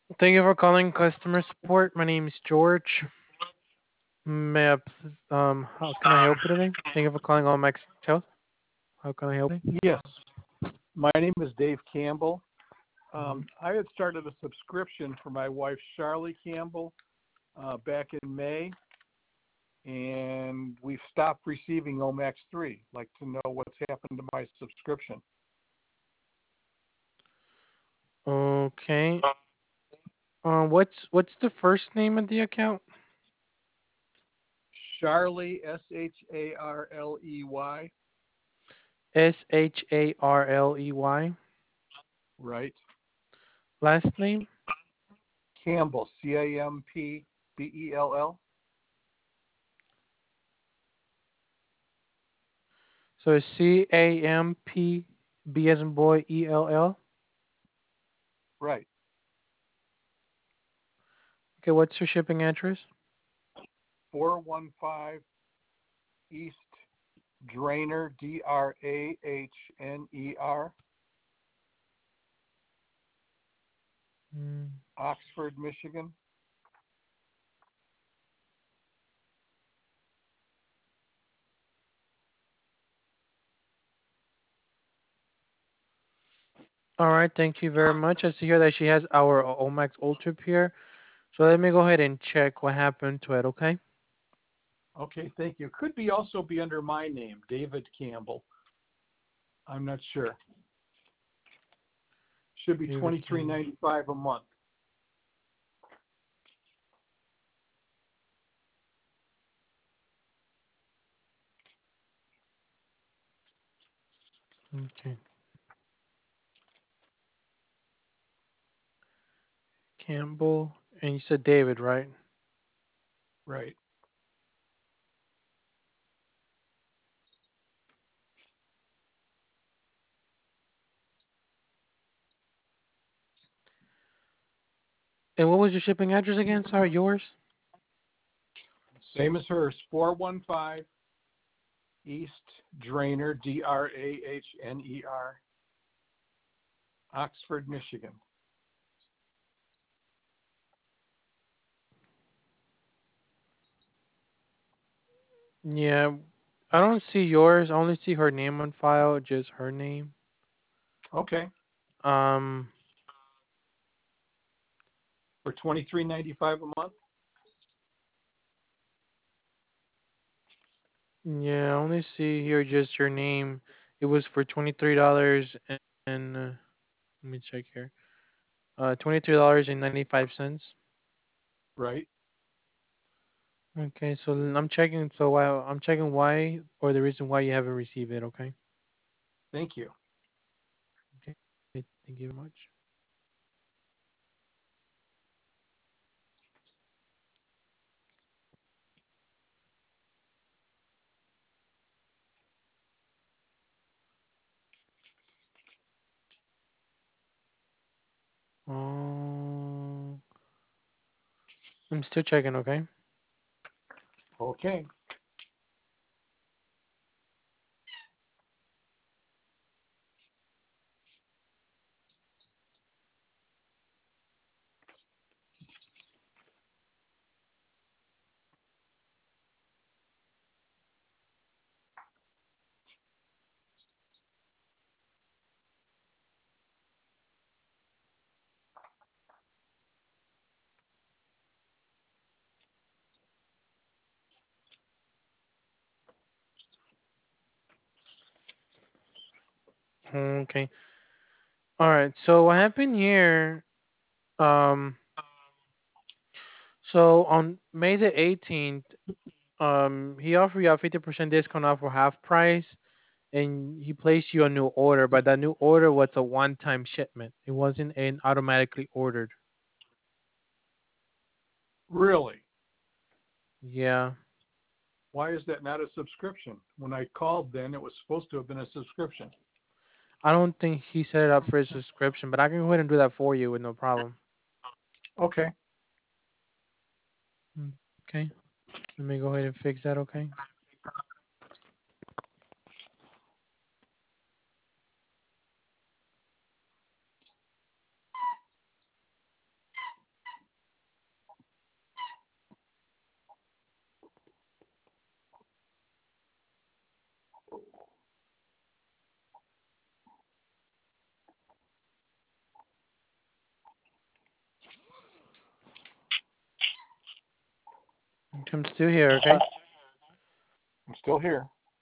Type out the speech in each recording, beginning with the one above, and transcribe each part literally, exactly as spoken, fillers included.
Thank you for calling customer support. My name is George. May I, pl- um, how can I help you today? Thank you for calling Allmax Health. How can I help you? Yes, my name is Dave Campbell. Mm-hmm. Um, I had started a subscription for my wife, Charlie Campbell, uh, back in May, and we've stopped receiving Omax three. I'd like to know what's happened to my subscription. Okay. Uh, what's what's the first name of the account? Charlie, S H A R L E Y, S H A R L E Y. right? Last name? Campbell, C A M P B E L L, So it's C A M P B as in boy E L L. right. Okay, what's your shipping address? four one five East Drainer, D R A H N E R, Mm. Oxford, Michigan. All right, thank you very much. I see here that she has our Omax Ultra here. So let me go ahead and check what happened to it, okay? Okay, thank you. Could be also be under my name, David Campbell. I'm not sure. Should be David twenty three Campbell. ninety five a month. Okay. Campbell. And you said David, right? Right. And what was your shipping address again? Sorry, yours? Same as hers. four one five East Drainer, D R A H N E R, Oxford, Michigan. Yeah. I don't see yours. I only see her name on file, just her name. Okay. Um, For twenty three ninety five a month. yeah, I only see here just your name. It was for twenty-three dollars and uh, let me check here. Uh, twenty-three dollars and ninety-five cents. Right. Okay, so l- I'm checking. So why I'm checking why or the reason why you haven't received it. Okay. Thank you. Okay. Thank you very much. Um, I'm still checking. Okay. Okay. Okay. All right. So what happened here? Um. So on May the eighteenth, um, he offered you a fifty percent discount off for half price, and he placed you a new order. But that new order was a one-time shipment. It wasn't an automatically ordered. Really? Yeah. Why is that not a subscription? When I called then, it was supposed to have been a subscription. I don't think he set it up for a subscription, but I can go ahead and do that for you with no problem. Okay. Mm, okay. Let me go ahead and fix that. Okay. I'm still here, okay? I'm still here.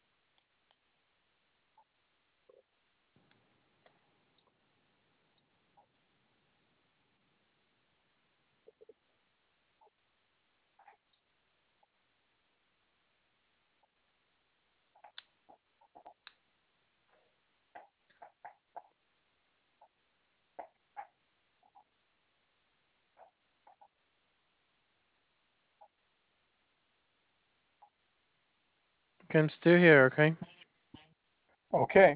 Okay, I'm still here, okay? Okay.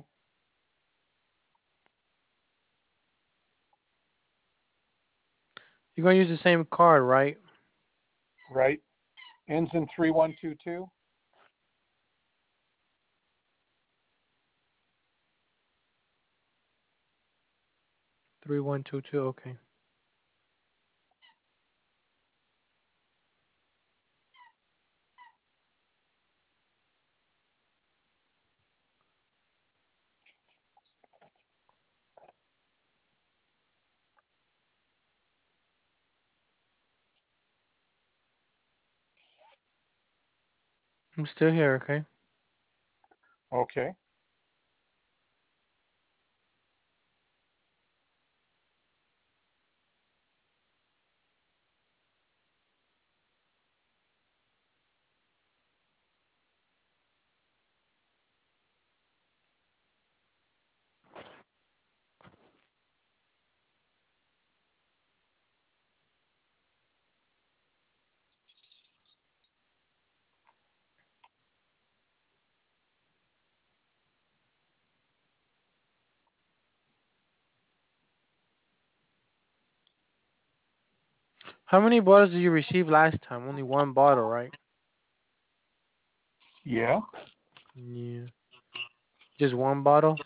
You're gonna use the same card, right? Right. Ends in three one two two. Three one two two, okay. I'm still here, okay? Okay. How many bottles did you receive last time? Only one bottle, right? Yeah. Yeah. Just one bottle?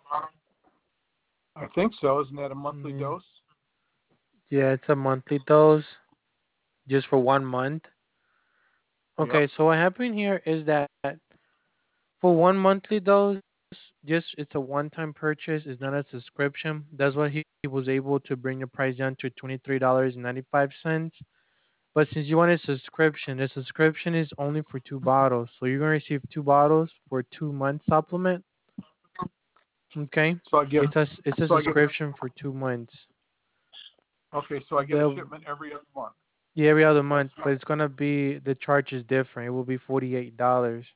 I think so. Isn't that a monthly Yeah. dose? Yeah, it's a monthly dose, just for one month. Yep. Okay, so what happened here is that for one monthly dose, just it's a one-time purchase. It's not a subscription. That's why he, he was able to bring the price down to twenty-three dollars and ninety-five cents. But since you want a subscription, the subscription is only for two bottles. So you're gonna receive two bottles for two month supplement. Okay, So I get. it's a it's a So I get. subscription for two months. Okay. So I get a The shipment every other month. Yeah, every other That's month, but it's gonna be the charge is different. It will be forty-eight dollars.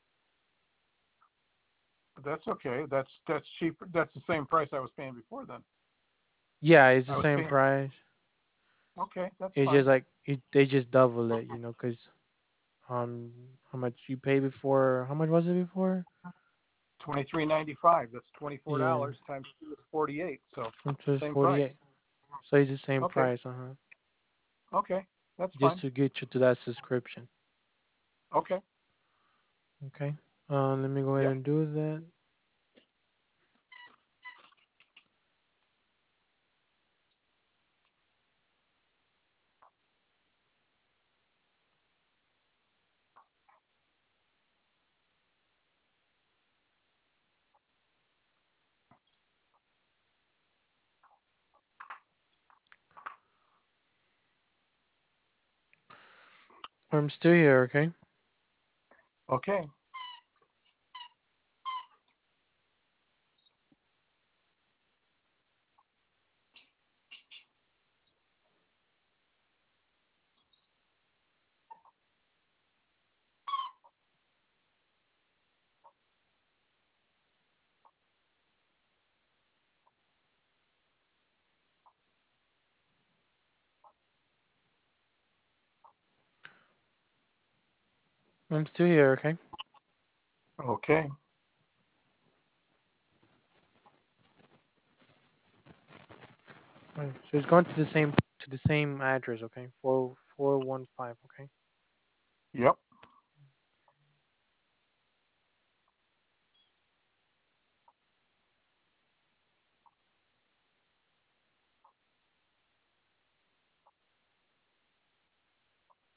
that's okay. That's that's cheap. That's the same price I was paying before. Then Yeah, it's the I was same paying. price. Okay, that's It's fine. just like it, they just double it, you know, because um how much you pay before? How much was it before? Twenty three ninety five. That's twenty four Yeah, dollars times two is forty eight. So it's just same price. forty-eight. So it's the same Okay. price, uh huh. Okay. That's Just fine. to get you to that subscription. Okay. Okay. Uh, let me go ahead Yep. and do that. I'm still here, okay? Okay. I'm still here, okay? Okay. Right. So it's going to the same to the same address, okay? Four four one five, okay? Yep.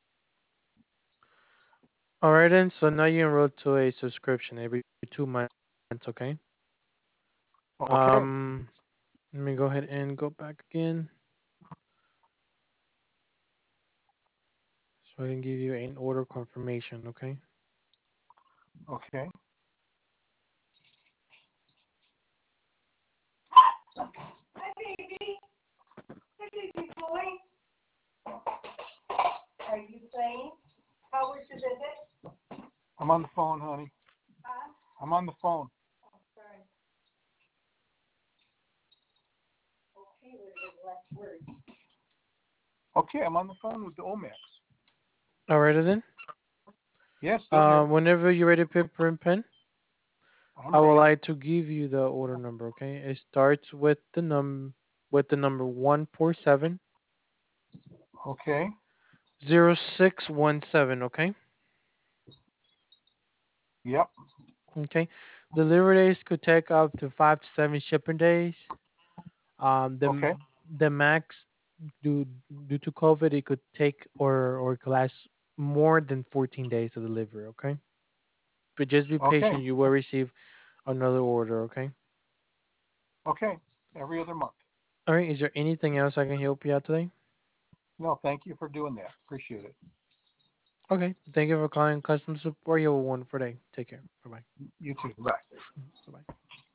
All right, then. So now you enroll to a subscription every two months. okay? Okay. Um, let me go ahead and go back again so I can give you an order confirmation, okay? Okay. Hi, baby. Hi, baby boy. Are you playing? How was your visit? I'm on the phone, honey. Huh? I'm on the phone. Oh, sorry. Okay, with the last word. Okay, I'm on the phone with the Omax. All right then. Yes, still Uh, here. whenever you're ready, paper and pen, I'm I would ready. like to give you the order number, okay? It starts with the num with the number one four seven Okay. zero six one seven, okay? Yep. Okay. Delivery days could take up to five to seven shipping days. Um, the Okay. the max due due to COVID, it could take or or could last more than fourteen days to deliver. Okay, but just be Okay. patient. You will receive another order. Okay. Okay. Every other month. All right. Is there anything else I can help you out today? No, thank you for doing that. Appreciate it. Okay. Thank you for calling customer support. You have a wonderful day. Take care. Bye bye. You too. Bye. Bye bye.